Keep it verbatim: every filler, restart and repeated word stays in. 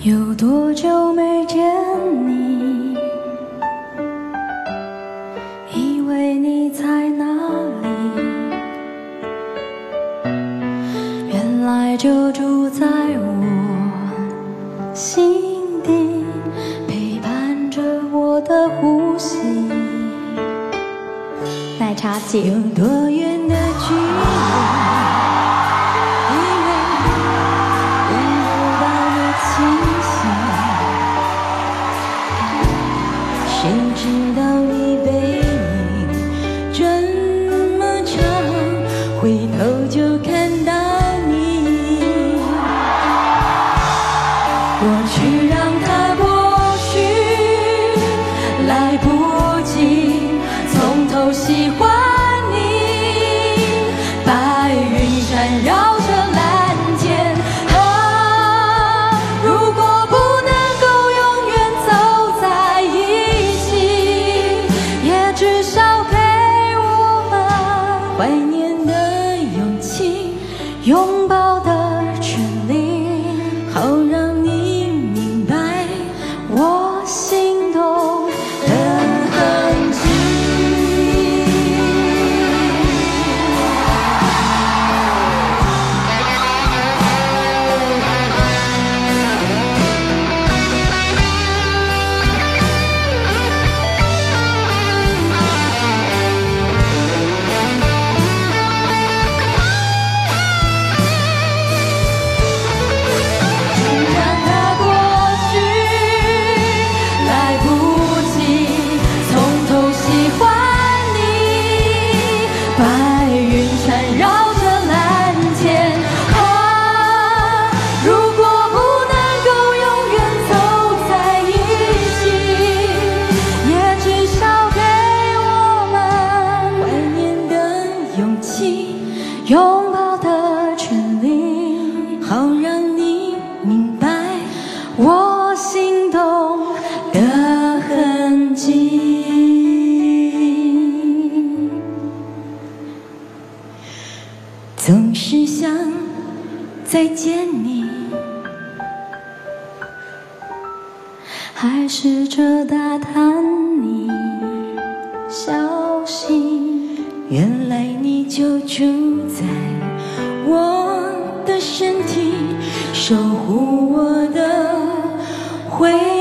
有多久没见你？以为你在哪里？原来就住在我心底，陪伴着我的呼吸。 奶茶姐， 有多远的距离？ 谁知道一辈子这么长，回头就看到你。过去让它过去，来不及从头喜欢你。白云缠绕着蓝天。 怀念的勇气，拥抱的权利，好让你明白我心动的痕迹。白云缠绕着蓝天啊，如果不能够永远走在一起，也至少给我们怀念的勇气，拥抱的权利，好让你明白我心动的痕迹。 总是想再见你，还试着打探你消息。原来你就住在我的身体，守护我的回忆。